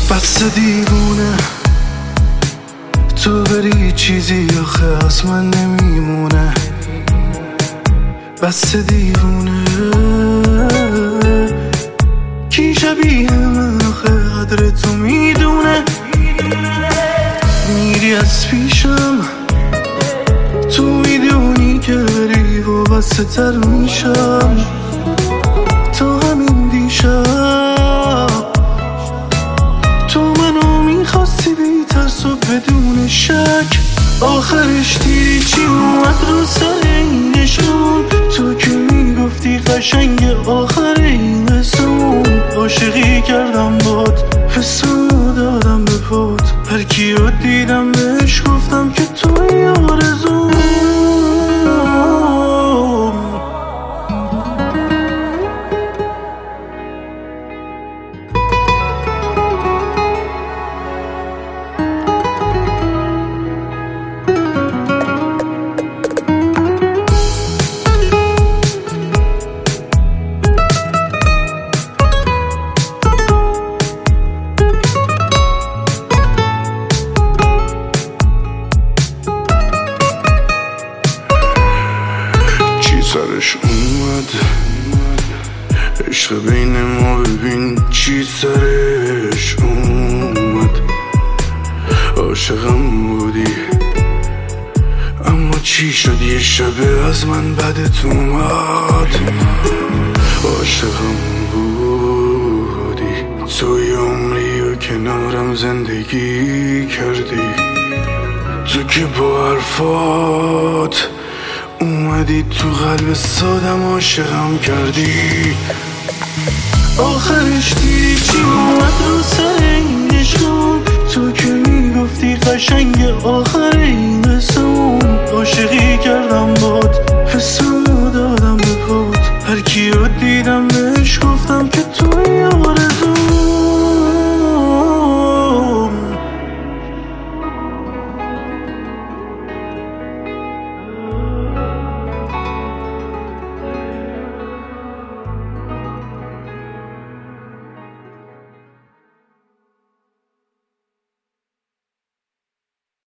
بس دیوونه تو بری چیزی آخه از من نمیمونه. بس دیوونه کی شبیه من آخه قدر تو میدونه. میری از پیشم تو میدونی که بری و بسته تر میشم تا همین دیشب. تو منو میخواستی بی ترس و بدون شک، آخرش دیدی چی اومد رو سر این عشقمون. تو که میگفتی قشنگ آخر این قصمون. عاشقی کردم باد حسمو دادم به پات، هر کیو دیدم بهش گفتم که توی آرزوم. سرش اومد عشق بین ما، ببین چی سرش اومد. عاشقم بودی اما چی شد یه شبه از من بدت اومد. عاشقم بودی توی عمری و کنارم زندگی کردی. تو که با حرفات اومدی تو قلب سادم عاشقم کردی. آخرش دیدی چی اومد رو سر این عشقمون. تو که میگفتی قشنگ آخر این قصمون. عاشقی کردم باد